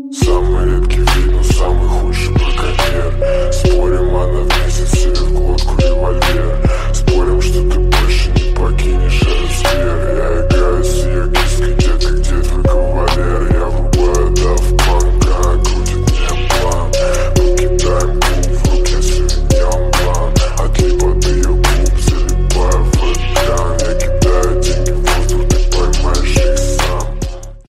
Самый редкий вид, но самый худший браконьер. Спорим, она